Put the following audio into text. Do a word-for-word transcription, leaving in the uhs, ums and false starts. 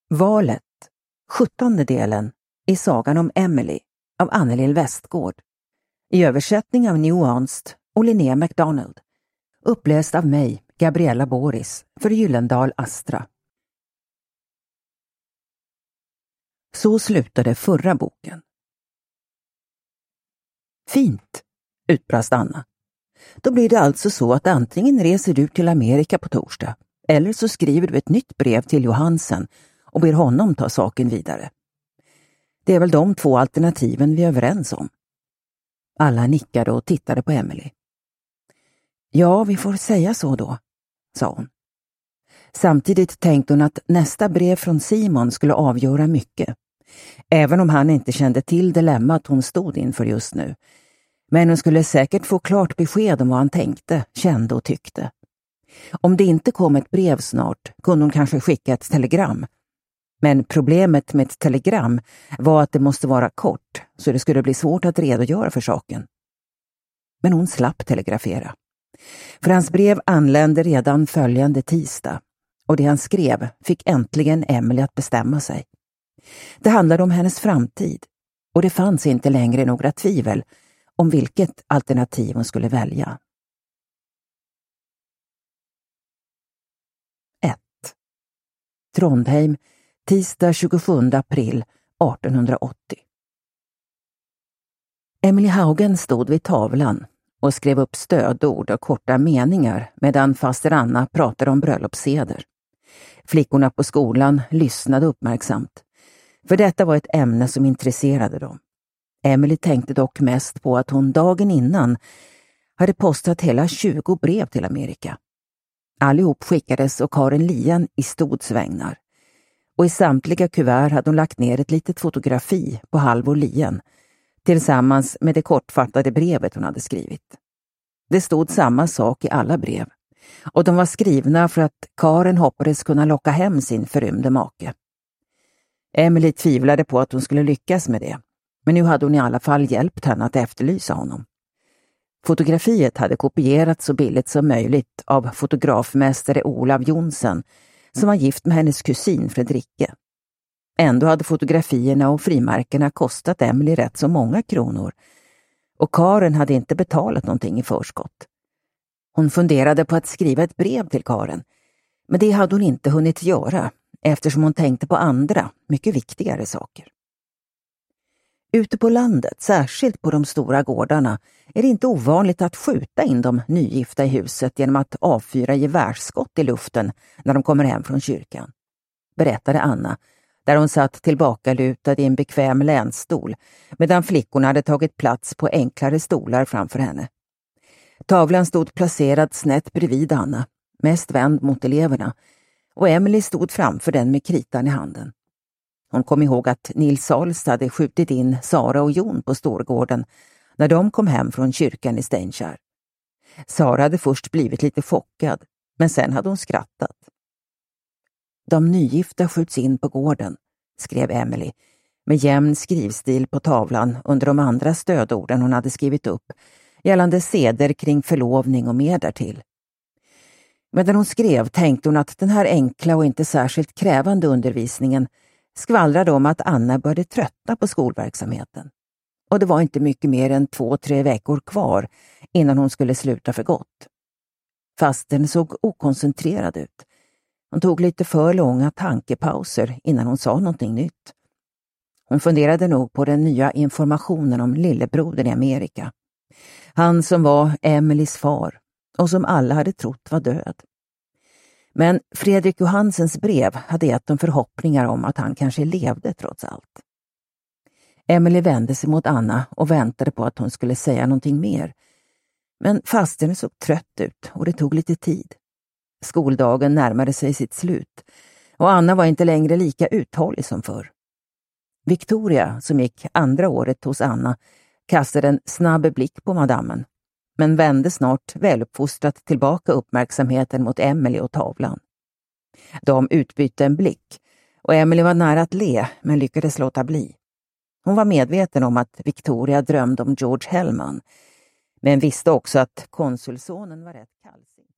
Valet, sjuttonde delen, i sagan om Emily av Annelill Westgård. I översättning av New Ernst och Linnea MacDonald. Uppläst av mig, Gabriella Boris, för Gyllendal Astra. Så slutade förra boken. Fint, utbrast Anna. Då blir det alltså så att antingen reser du till Amerika på torsdag eller så skriver du ett nytt brev till Johansen och ber honom ta saken vidare. Det är väl de två alternativen vi är överens om. Alla nickade och tittade på Emily. Ja, vi får säga så då, sa hon. Samtidigt tänkte hon att nästa brev från Simon skulle avgöra mycket. Även om han inte kände till dilemmat hon stod inför just nu. Men hon skulle säkert få klart besked om vad han tänkte, kände och tyckte. Om det inte kom ett brev snart kunde hon kanske skicka ett telegram. Men problemet med ett telegram var att det måste vara kort, så det skulle bli svårt att redogöra för saken. Men hon slapp telegrafera. För hans brev anlände redan följande tisdag, och det han skrev fick äntligen Emily att bestämma sig. Det handlade om hennes framtid, och det fanns inte längre några tvivel om vilket alternativ hon skulle välja. ett. Trondheim, tisdag tjugosjunde april artonhundraåttio. Emily Haugen stod vid tavlan och skrev upp stödord och korta meningar medan faster Anna pratade om bröllopsseder. Flickorna på skolan lyssnade uppmärksamt, för detta var ett ämne som intresserade dem. Emily tänkte dock mest på att hon dagen innan hade postat hela tjugo brev till Amerika. Allihop skickades och Karin Lien i Stods vägnar. Och i samtliga kuvert hade hon lagt ner ett litet fotografi på Halvor Lien tillsammans med det kortfattade brevet hon hade skrivit. Det stod samma sak i alla brev, och de var skrivna för att Karin hoppades kunna locka hem sin förrymde make. Emily tvivlade på att hon skulle lyckas med det, men nu hade hon i alla fall hjälpt henne att efterlysa honom. Fotografiet hade kopierats så billigt som möjligt av fotografmästare Olav Jonsen, som var gift med hennes kusin Fredrike. Ändå hade fotografierna och frimärkena kostat Emily rätt så många kronor, och Karin hade inte betalat någonting i förskott. Hon funderade på att skriva ett brev till Karin, men det hade hon inte hunnit göra eftersom hon tänkte på andra, mycket viktigare saker. Ute på landet, särskilt på de stora gårdarna, är det inte ovanligt att skjuta in de nygifta i huset genom att avfyra gevärsskott i luften när de kommer hem från kyrkan, berättade Anna, där hon satt tillbaka lutad i en bekväm länstol, medan flickorna hade tagit plats på enklare stolar framför henne. Tavlan stod placerad snett bredvid Anna, mest vänd mot eleverna, och Emily stod framför den med kritan i handen. Hon kom ihåg att Nils Ahlst hade skjutit in Sara och Jon på storgården när de kom hem från kyrkan i Steinkjer. Sara hade först blivit lite chockad, men sen hade hon skrattat. De nygifta skjuts in på gården, skrev Emily, med jämn skrivstil på tavlan under de andra stödorden hon hade skrivit upp, gällande seder kring förlovning och mer därtill. Medan hon skrev tänkte hon att den här enkla och inte särskilt krävande undervisningen skvallrade om att Anna började tröttna på skolverksamheten. Och det var inte mycket mer än två, tre veckor kvar innan hon skulle sluta för gott. Fast den såg okoncentrerad ut. Hon tog lite för långa tankepauser innan hon sa någonting nytt. Hon funderade nog på den nya informationen om lillebrodern i Amerika. Han som var Emelies far och som alla hade trott var död. Men Fredrik Johansens brev hade gett dem förhoppningar om att han kanske levde trots allt. Emily vände sig mot Anna och väntade på att hon skulle säga någonting mer. Men fastern såg trött ut och det tog lite tid. Skoldagen närmade sig sitt slut och Anna var inte längre lika uthållig som förr. Victoria, som gick andra året hos Anna, kastade en snabb blick på madammen, men vände snart väluppfostrat tillbaka uppmärksamheten mot Emily och tavlan. De utbytte en blick och Emily var nära att le men lyckades låta bli. Hon var medveten om att Victoria drömde om George Hellman, men visste också att konsulsonen var rätt kallsinnig.